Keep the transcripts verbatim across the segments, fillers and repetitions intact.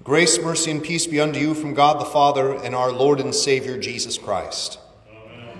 Grace, mercy, and peace be unto you from God the Father and our Lord and Savior, Jesus Christ. Amen.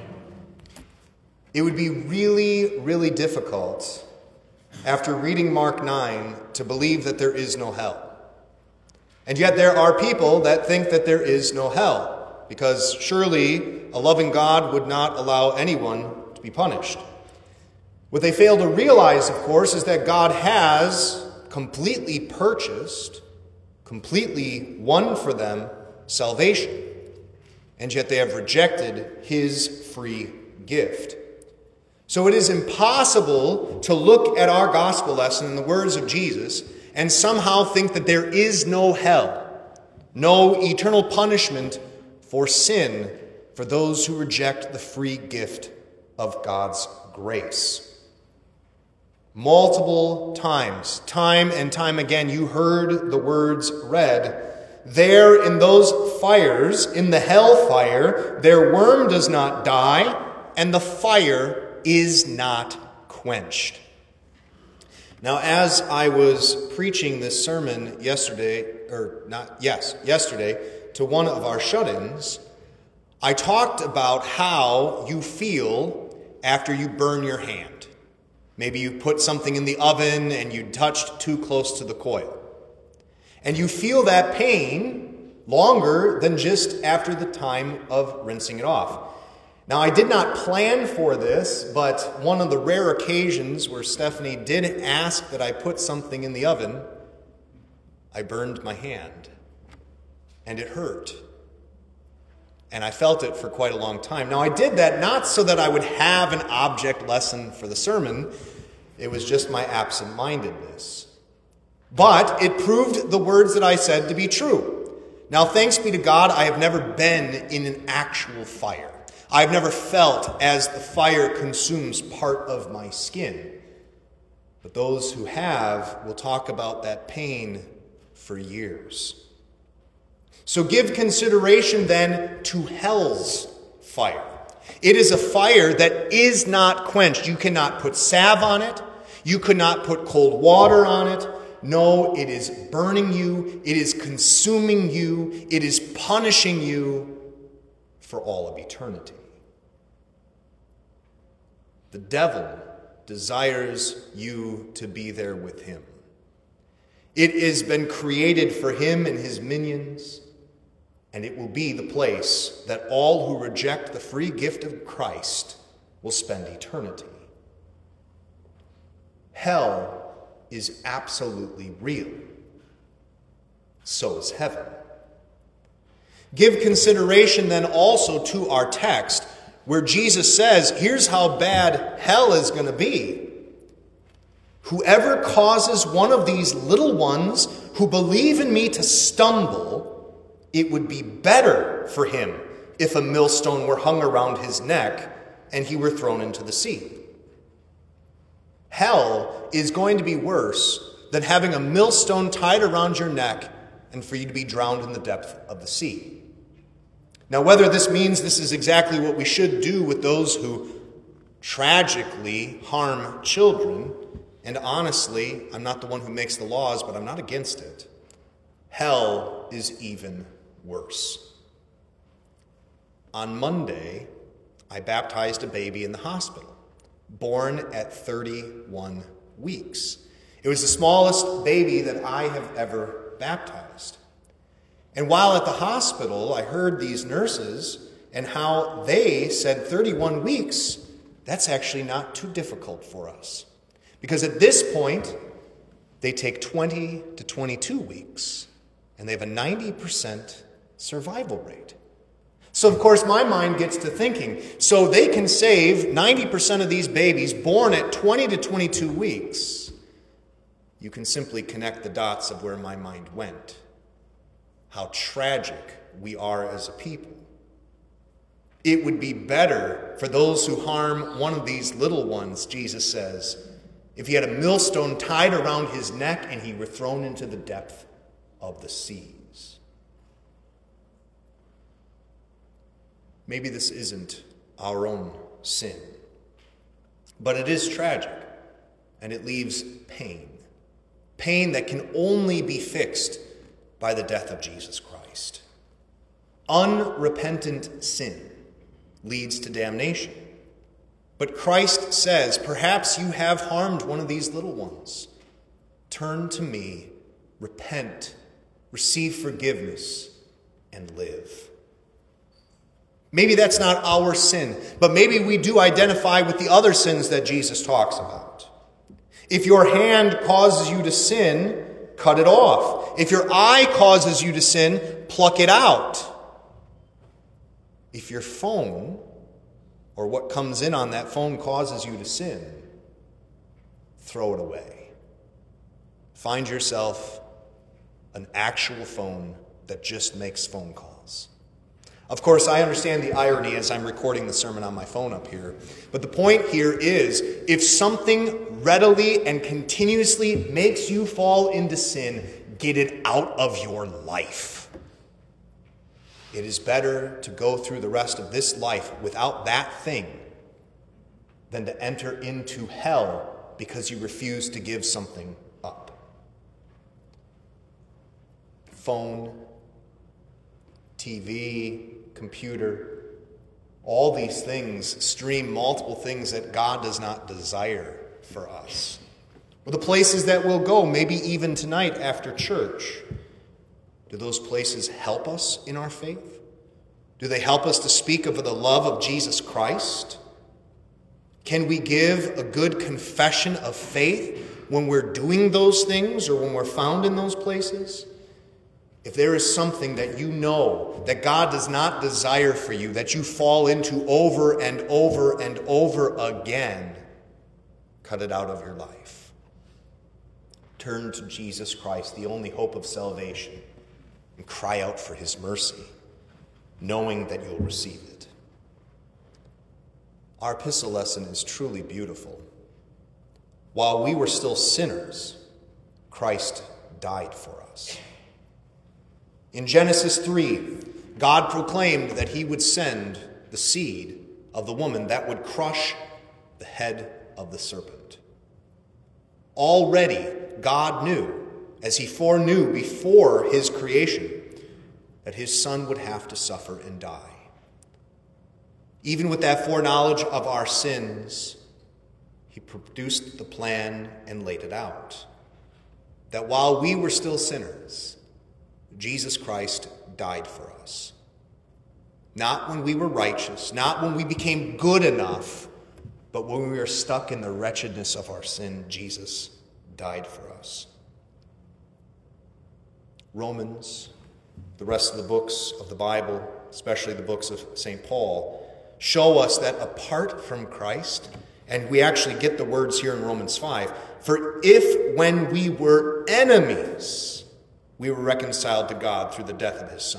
It would be really, really difficult, after reading Mark nine, to believe that there is no hell. And yet there are people that think that there is no hell, because surely a loving God would not allow anyone to be punished. What they fail to realize, of course, is that God has completely purchased completely won for them salvation, and yet they have rejected his free gift. So it is impossible to look at our gospel lesson in the words of Jesus and somehow think that there is no hell, no eternal punishment for sin for those who reject the free gift of God's grace. Multiple times, time and time again, you heard the words read, "There in those fires, in the hellfire, their worm does not die, and the fire is not quenched." Now, as I was preaching this sermon yesterday, or not, yes, yesterday, to one of our shut-ins, I talked about how you feel after you burn your hand. Maybe you put something in the oven and you touched too close to the coil. And you feel that pain longer than just after the time of rinsing it off. Now, I did not plan for this, but one of the rare occasions where Stephanie did ask that I put something in the oven, I burned my hand. And it hurt. And I felt it for quite a long time. Now, I did that not so that I would have an object lesson for the sermon. It was just my absent-mindedness. But it proved the words that I said to be true. Now, thanks be to God, I have never been in an actual fire. I've never felt as the fire consumes part of my skin. But those who have will talk about that pain for years. So give consideration then to hell's fire. It is a fire that is not quenched. You cannot put salve on it. You could not put cold water on it. No, it is burning you. It is consuming you. It is punishing you for all of eternity. The devil desires you to be there with him. It has been created for him and his minions. And it will be the place that all who reject the free gift of Christ will spend eternity. Hell is absolutely real. So is heaven. Give consideration then also to our text, where Jesus says, here's how bad hell is going to be. Whoever causes one of these little ones who believe in me to stumble, it would be better for him if a millstone were hung around his neck and he were thrown into the sea. Hell is going to be worse than having a millstone tied around your neck and for you to be drowned in the depth of the sea. Now, whether this means this is exactly what we should do with those who tragically harm children, and honestly, I'm not the one who makes the laws, but I'm not against it. Hell is even worse. On Monday, I baptized a baby in the hospital, born at thirty-one weeks. It was the smallest baby that I have ever baptized. And while at the hospital, I heard these nurses and how they said thirty-one weeks, that's actually not too difficult for us. Because at this point, they take twenty to twenty-two weeks, and they have a ninety percent survival rate. So, of course, my mind gets to thinking, so they can save ninety percent of these babies born at twenty to twenty-two weeks. You can simply connect the dots of where my mind went. How tragic we are as a people. It would be better for those who harm one of these little ones, Jesus says, if he had a millstone tied around his neck and he were thrown into the depth of the seas. Maybe this isn't our own sin, but it is tragic, and it leaves pain. Pain that can only be fixed by the death of Jesus Christ. Unrepentant sin leads to damnation. But Christ says, perhaps you have harmed one of these little ones. Turn to me, repent, receive forgiveness, and live. Maybe that's not our sin, but maybe we do identify with the other sins that Jesus talks about. If your hand causes you to sin, cut it off. If your eye causes you to sin, pluck it out. If your phone or what comes in on that phone causes you to sin, throw it away. Find yourself an actual phone that just makes phone calls. Of course, I understand the irony as I'm recording the sermon on my phone up here. But the point here is, if something readily and continuously makes you fall into sin, get it out of your life. It is better to go through the rest of this life without that thing than to enter into hell because you refuse to give something up. Phone, T V, computer, all these things stream multiple things that God does not desire for us. Or the places that we'll go, maybe even tonight after church. Do those places help us in our faith? Do they help us to speak of the love of Jesus Christ? Can we give a good confession of faith when we're doing those things or when we're found in those places? If there is something that you know that God does not desire for you, that you fall into over and over and over again, cut it out of your life. Turn to Jesus Christ, the only hope of salvation, and cry out for his mercy, knowing that you'll receive it. Our epistle lesson is truly beautiful. While we were still sinners, Christ died for us. In Genesis three, God proclaimed that he would send the seed of the woman that would crush the head of the serpent. Already, God knew, as he foreknew before his creation, that his son would have to suffer and die. Even with that foreknowledge of our sins, he produced the plan and laid it out. That while we were still sinners, Jesus Christ died for us. Not when we were righteous, not when we became good enough, but when we were stuck in the wretchedness of our sin, Jesus died for us. Romans, the rest of the books of the Bible, especially the books of Saint Paul, show us that apart from Christ, and we actually get the words here in Romans five, for if when we were enemies, we were reconciled to God through the death of his Son.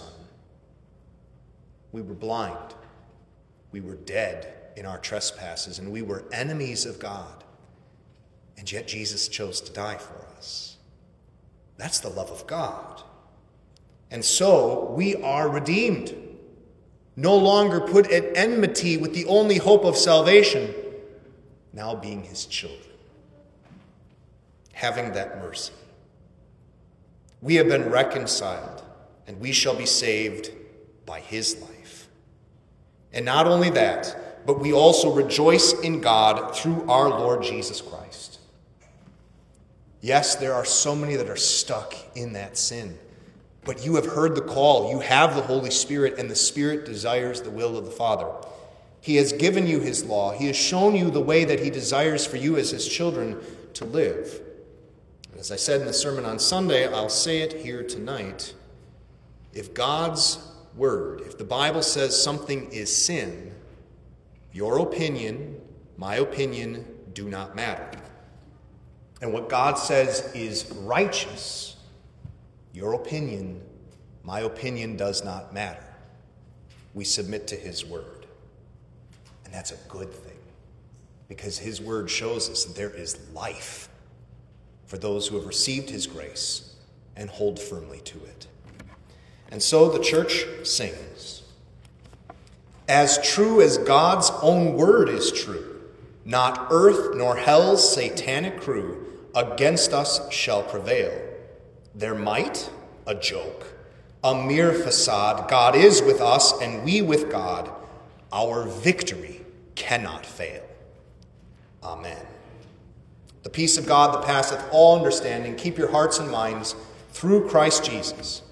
We were blind. We were dead in our trespasses, and we were enemies of God. And yet Jesus chose to die for us. That's the love of God. And so we are redeemed. No longer put at enmity with the only hope of salvation, now being his children. Having that mercy. We have been reconciled, and we shall be saved by his life. And not only that, but we also rejoice in God through our Lord Jesus Christ. Yes, there are so many that are stuck in that sin, but you have heard the call. You have the Holy Spirit, and the Spirit desires the will of the Father. He has given you his law. He has shown you the way that he desires for you as his children to live. As I said in the sermon on Sunday, I'll say it here tonight. If God's word, if the Bible says something is sin, your opinion, my opinion, do not matter. And what God says is righteous, your opinion, my opinion does not matter. We submit to his word. And that's a good thing, because his word shows us that there is life for those who have received his grace and hold firmly to it. And so the church sings, as true as God's own word is true, not earth nor hell's satanic crew against us shall prevail. Their might a joke, a mere facade. God is with us, and we with God. Our victory cannot fail. Amen. The peace of God that passeth all understanding, keep your hearts and minds through Christ Jesus.